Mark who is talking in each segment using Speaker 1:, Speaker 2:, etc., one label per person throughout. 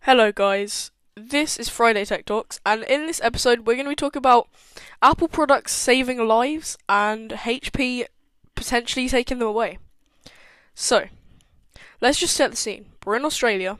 Speaker 1: Hello guys, this is Friday Tech Talks, and in this episode we're going to be talking about Apple products saving lives and HP potentially taking them away. So, let's just set the scene. We're in Australia.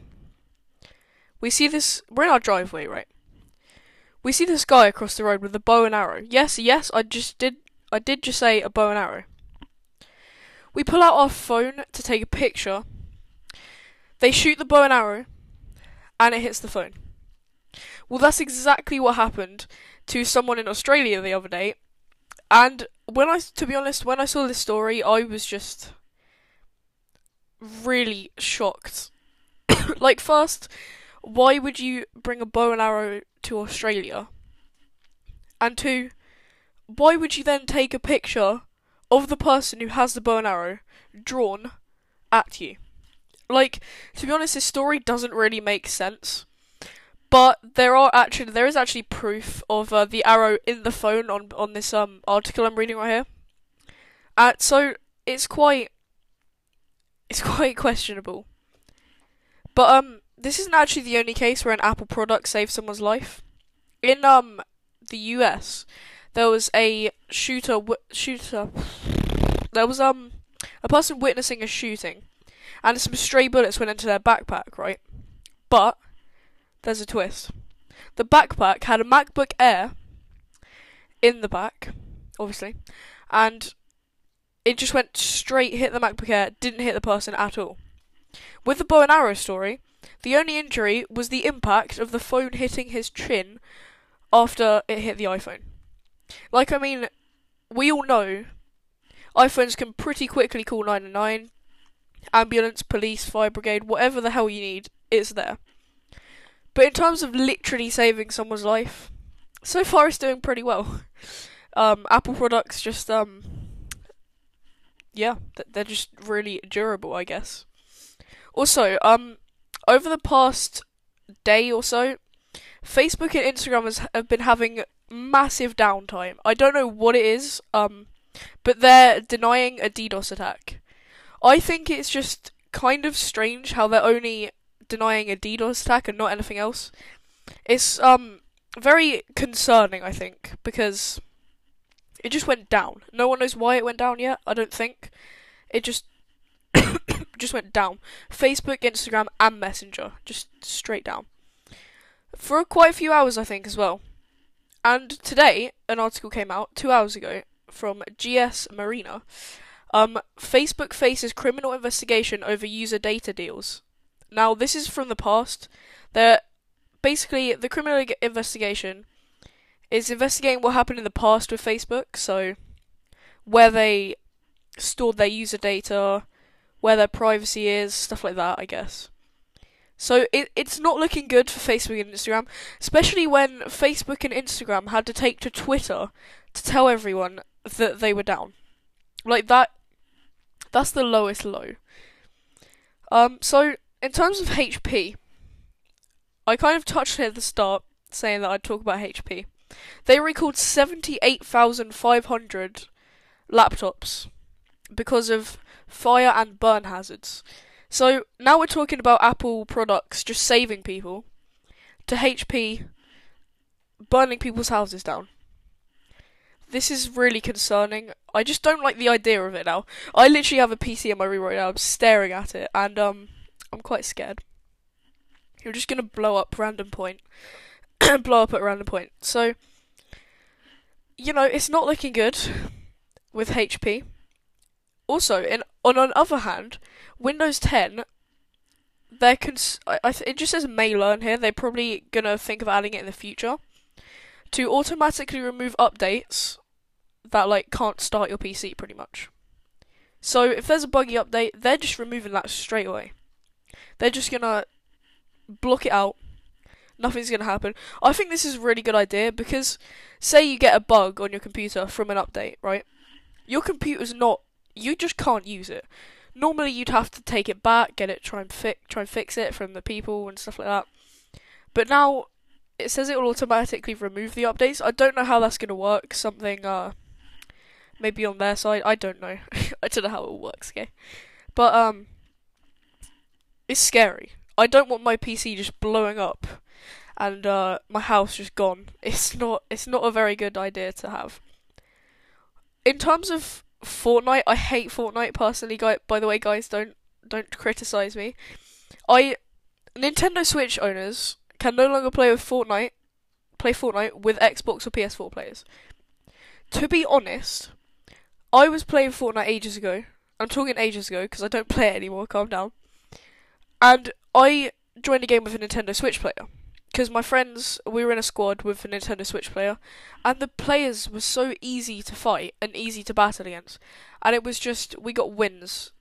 Speaker 1: We're in our driveway, right? We see this guy across the road with a bow and arrow. Yes, I did just say a bow and arrow. We pull out our phone to take a picture. They shoot the bow and arrow, and it hits the phone. Well, that's exactly what happened to someone in Australia the other day. And to be honest, when I saw this story, I was just really shocked. Like, first, why would you bring a bow and arrow to Australia? And two, why would you then take a picture of the person who has the bow and arrow drawn at you? Like, to be honest, this story doesn't really make sense. But there is actually proof of the arrow in the phone on this article I'm reading right here. So it's quite questionable. But this isn't actually the only case where an Apple product saved someone's life. In the US, there was a shooter. There was a person witnessing a shooting, and some stray bullets went into their backpack, right? But there's a twist. The backpack had a MacBook Air in the back, obviously, and it just went straight, hit the MacBook Air, didn't hit the person at all. With the bow and arrow story, the only injury was the impact of the phone hitting his chin after it hit the iPhone. Like, I mean, we all know iPhones can pretty quickly call 999, ambulance, police, fire brigade, whatever the hell you need, it's there. But in terms of literally saving someone's life, so far it's doing pretty well. Apple products just, they're just really durable, I guess. Also, over the past day or so, Facebook and Instagram have been having massive downtime. I don't know what it is, but they're denying a DDoS attack. I think it's just kind of strange how they're only denying a DDoS attack and not anything else. It's very concerning, I think, because it just went down. No one knows why it went down yet, I don't think. It just just went down. Facebook, Instagram, and Messenger. Just straight down. For quite a few hours, I think, as well. And today, an article came out 2 hours ago from GS Marina. Facebook faces criminal investigation over user data deals. Now, this is from the past. Basically, the criminal investigation is investigating what happened in the past with Facebook, so where they stored their user data, where their privacy is, stuff like that, I guess. So it's not looking good for Facebook and Instagram, especially when Facebook and Instagram had to take to Twitter to tell everyone that they were down. Like, that's the lowest low. So, in terms of HP, I kind of touched it at the start, saying that I'd talk about HP. They recalled 78,500 laptops because of fire and burn hazards. So, now we're talking about Apple products just saving people, to HP burning people's houses down. This is really concerning. I just don't like the idea of it now. I literally have a PC in my room right now, I'm staring at it, and I'm quite scared. You're just gonna blow up at random point. So, it's not looking good with HP. Also, on the other hand, Windows 10, it just says may learn here. They're probably gonna think of adding it in the future to automatically remove updates that can't start your PC, pretty much. So if there's a buggy update, they're just removing that straight away. They're just gonna block it out. Nothing's gonna happen. I think this is a really good idea because, say you get a bug on your computer from an update, right? Your computer's not. You just can't use it. Normally, you'd have to take it back, try and fix it from the people and stuff like that. But now it says it will automatically remove the updates. I don't know how that's gonna work. Something maybe on their side. I don't know. I don't know how it works. Okay, but it's scary. I don't want my PC just blowing up and my house just gone. It's not a very good idea to have. In terms of Fortnite, I hate Fortnite personally. By the way, guys, don't criticize me. I Nintendo Switch owners can no longer play Fortnite with Xbox or PS4 players. To be honest, I was playing Fortnite ages ago. I'm talking ages ago because I don't play it anymore. Calm down. And I joined a game with a Nintendo Switch player because my friends, we were in a squad with a Nintendo Switch player, and the players were so easy to fight and easy to battle against, and it was just we got wins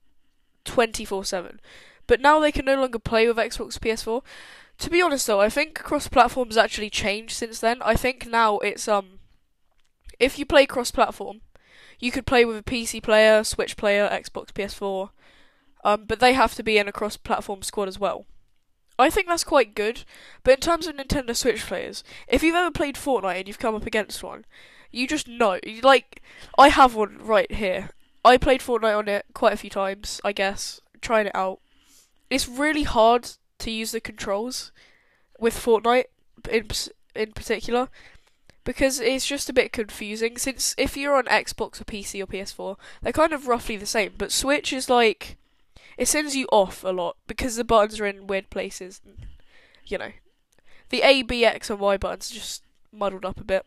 Speaker 1: 24/7. But now they can no longer play with Xbox PS4. To be honest though, I think cross-platform has actually changed since then. I think now it's if you play cross-platform, you could play with a PC player, Switch player, Xbox, PS4, but they have to be in a cross-platform squad as well. I think that's quite good, but in terms of Nintendo Switch players, if you've ever played Fortnite and you've come up against one, you just know. Like, I have one right here. I played Fortnite on it quite a few times, I guess, trying it out. It's really hard to use the controls with Fortnite in particular, because it's just a bit confusing, since if you're on Xbox or PC or PS4, they're kind of roughly the same, but Switch is like, it sends you off a lot because the buttons are in weird places. You know, the A, B, X, and Y buttons are just muddled up a bit.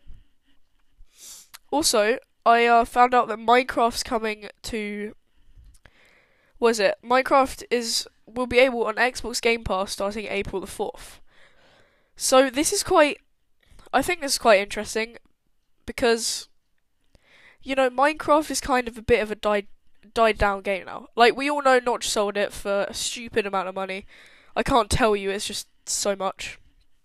Speaker 1: Also, I found out that Minecraft's coming to. What is it? Minecraft will be able on Xbox Game Pass starting April the 4th. So this is quite. I think this is quite interesting because, you know, Minecraft is kind of a bit of a died down game now. Like, we all know Notch sold it for a stupid amount of money. I can't tell you, it's just so much.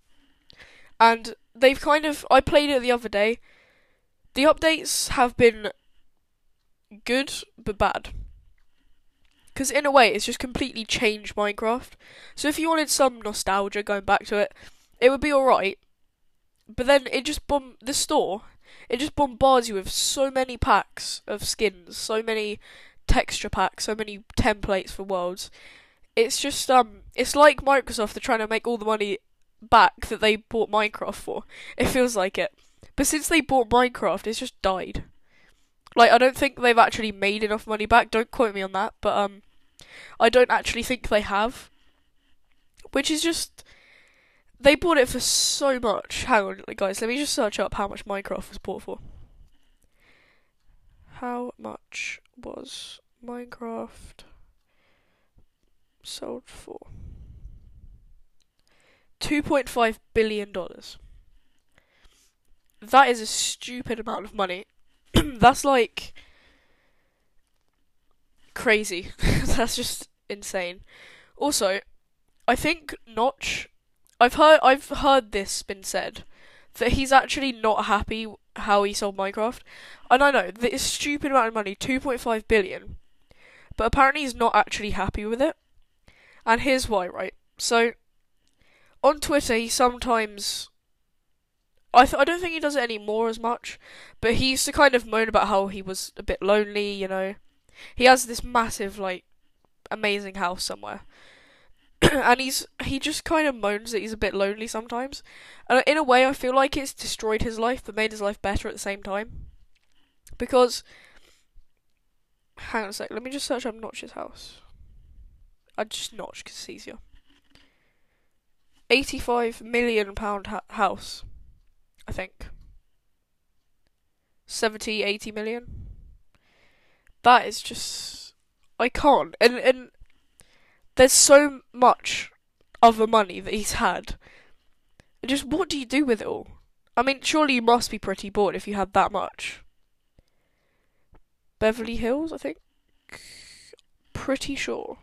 Speaker 1: And they've I played it the other day. The updates have been good, but bad. Because in a way, it's just completely changed Minecraft. So if you wanted some nostalgia going back to it, it would be alright. But then it just it just bombards you with so many packs of skins, so many texture packs, so many templates for worlds. It's just it's like Microsoft are trying to make all the money back that they bought Minecraft for. It feels like it. But since they bought Minecraft, it's just died. Like, I don't think they've actually made enough money back. Don't quote me on that, but I don't actually think they have. Which is just, they bought it for so much. Hang on, guys, let me just search up how much Minecraft was bought for. How much was Minecraft sold for? $2.5 billion. That is a stupid amount of money. That's like crazy. That's just insane. Also, I think Notch, I've heard this been said that he's actually not happy how he sold Minecraft. And I know this stupid amount of money, 2.5 billion, but apparently he's not actually happy with it. And here's why, right? So on Twitter, he sometimes, I don't think he does it anymore as much, but he used to kind of moan about how he was a bit lonely, you know. He has this massive, like, amazing house somewhere. And he just kind of moans that he's a bit lonely sometimes. And in a way, I feel like it's destroyed his life, but made his life better at the same time. Because, hang on a sec, let me just search up Notch's house. I just Notch, because it's easier. £85 million house, I think. 70, 80 million. That is just, I can't. And there's so much other money that he's had. Just what do you do with it all? I mean, surely you must be pretty bored if you had that much. Beverly Hills, I think? Pretty sure.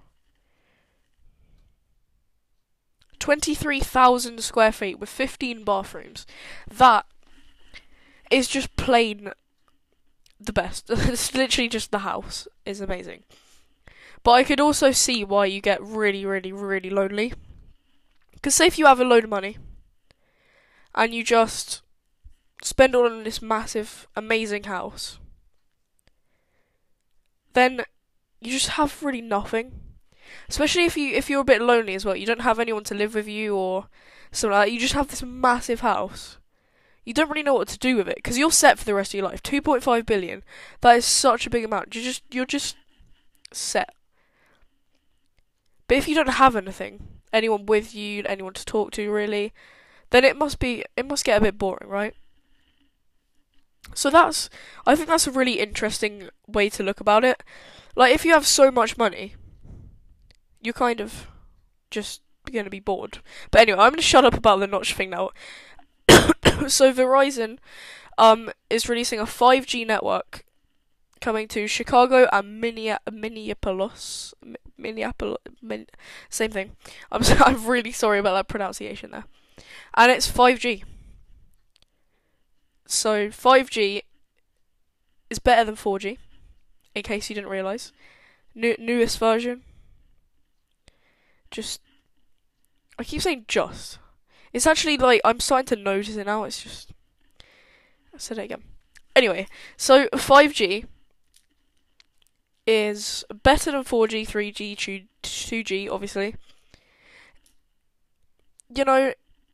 Speaker 1: 23,000 square feet with 15 bathrooms. That is just plain the best. It's literally just the house is amazing. But I could also see why you get really, really, really lonely. Because say if you have a load of money and you just spend all on this massive, amazing house, then you just have really nothing. Especially if you're a bit lonely as well. You don't have anyone to live with you or something like that. You just have this massive house. You don't really know what to do with it because you're set for the rest of your life. 2.5 billion. That is such a big amount. You're just set. But if you don't have anyone with you, anyone to talk to really, then it must get a bit boring, right? So I think that's a really interesting way to look about it. Like if you have so much money, you're kind of just going to be bored. But anyway, I'm going to shut up about the notch thing now. So Verizon is releasing a 5G network coming to Chicago and Minneapolis. Same thing. I'm really sorry about that pronunciation there. And it's 5G. So 5G is better than 4G, in case you didn't realise. Newest version. I keep saying just. It's actually like, I'm starting to notice it now, I said it again. Anyway, so 5G is better than 4G, 3G, 2G, obviously. You know,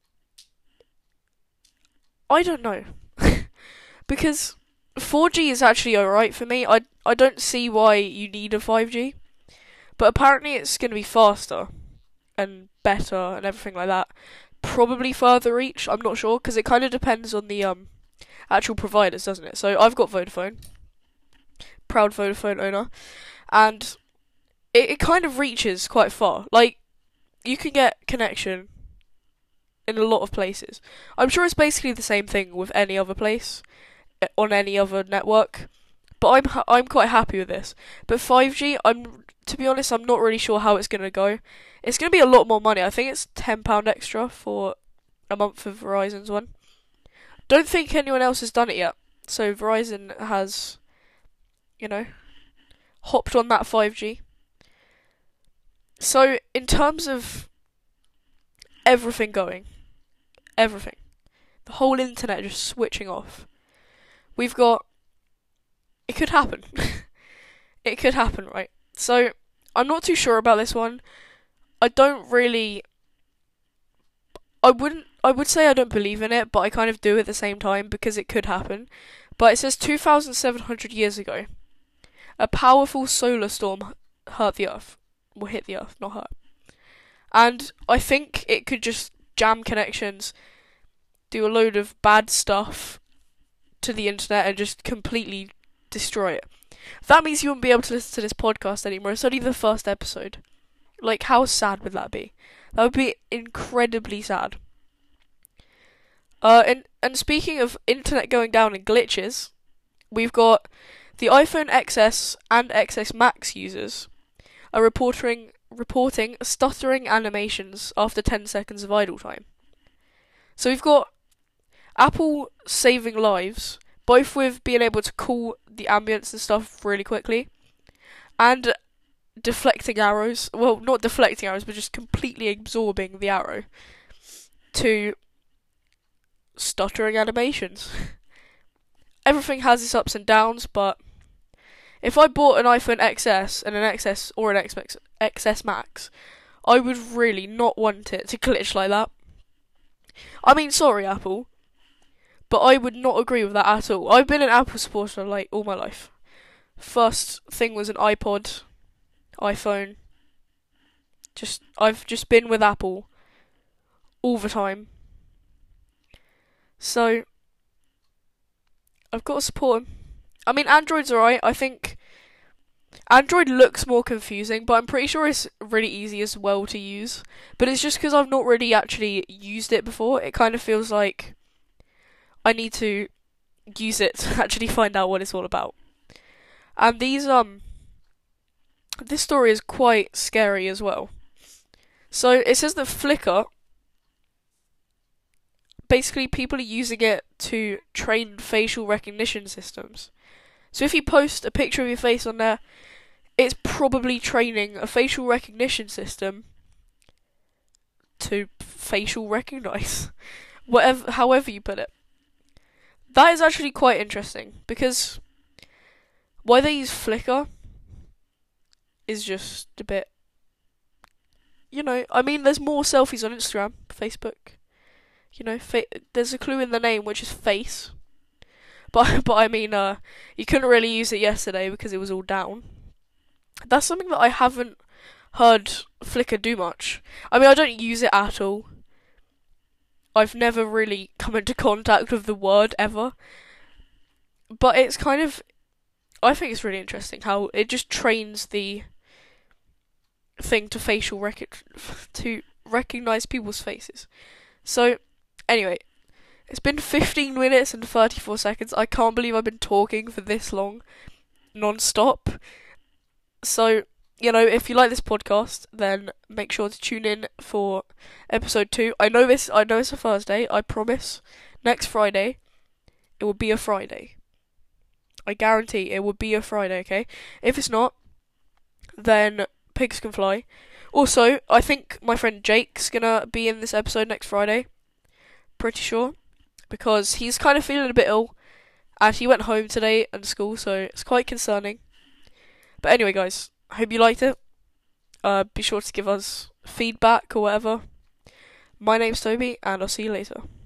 Speaker 1: I don't know. Because 4G is actually alright for me. I don't see why you need a 5G. But apparently it's going to be faster and better and everything like that. Probably further reach, I'm not sure, because it kind of depends on the actual providers, doesn't it? So I've got Vodafone, proud Vodafone owner, and it kind of reaches quite far. Like, you can get connection in a lot of places. I'm sure it's basically the same thing with any other place, on any other network, but I'm quite happy with this. But 5G, to be honest, I'm not really sure how it's going to go. It's going to be a lot more money. I think it's £10 extra for a month of Verizon's one. Don't think anyone else has done it yet. So Verizon has, hopped on that 5G. So in terms of everything, the whole internet just switching off, we've got, it could happen. It could happen, right? So I'm not too sure about this one. I would say I don't believe in it, but I kind of do at the same time because it could happen. But it says 2,700 years ago, a powerful solar storm hit the Earth, not hurt. And I think it could just jam connections, do a load of bad stuff to the internet and just completely destroy it. That means you won't be able to listen to this podcast anymore. It's only the first episode. Like, how sad would that be? That would be incredibly sad. And speaking of internet going down and glitches, we've got the iPhone XS and XS Max users are reporting stuttering animations after 10 seconds of idle time. So we've got Apple saving lives, both with being able to call the ambulance and stuff really quickly, and deflecting arrows. Well, not deflecting arrows, but just completely absorbing the arrow to stuttering animations. Everything has its ups and downs, but if I bought an iPhone XS and an XS or an XS Max, I would really not want it to glitch like that. I mean, sorry, Apple, but I would not agree with that at all. I've been an Apple supporter like all my life. First thing was an iPod, iPhone. I've just been with Apple all the time. So I've got to support them. I mean, Android's alright. I think Android looks more confusing, but I'm pretty sure it's really easy as well to use. But it's just because I've not really actually used it before. It kind of feels like I need to use it to actually find out what it's all about. And this story is quite scary as well. So it says that Flickr, basically people are using it to train facial recognition systems. So if you post a picture of your face on there, it's probably training a facial recognition system to facial recognize, however you put it. That is actually quite interesting, because why they use Flickr is just a bit I mean, there's more selfies on Instagram, Facebook. There's a clue in the name, which is face. But I mean, you couldn't really use it yesterday because it was all down. That's something that I haven't heard Flickr do much. I mean, I don't use it at all. I've never really come into contact with the word ever. But it's kind of, I think it's really interesting how it just trains the thing to recognize people's faces. So, anyway, it's been 15 minutes and 34 seconds. I can't believe I've been talking for this long, non-stop. So, if you like this podcast, then make sure to tune in for episode 2. I know it's a Thursday, I promise. Next Friday, it will be a Friday. I guarantee it will be a Friday, okay? If it's not, then pigs can fly. Also, I think my friend Jake's gonna be in this episode next Friday. Pretty sure. Because he's kind of feeling a bit ill. And he went home today and school, so it's quite concerning. But anyway, guys, I hope you liked it. Be sure to give us feedback or whatever. My name's Toby, and I'll see you later.